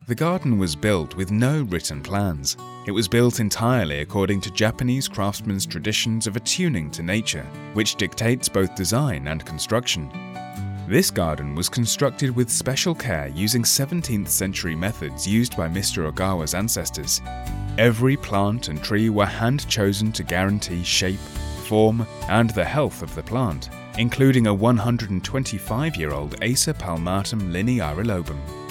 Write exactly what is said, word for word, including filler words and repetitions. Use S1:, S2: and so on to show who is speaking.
S1: The garden was built with no written plans. It was built entirely according to Japanese craftsmen's traditions of attuning to nature, which dictates both design and construction. This garden was constructed with special care using seventeenth century methods used by Mister Ogawa's ancestors. Every plant and tree were hand-chosen to guarantee shape, form, and the health of the plant, including a one hundred twenty-five-year-old Acer palmatum linearilobum.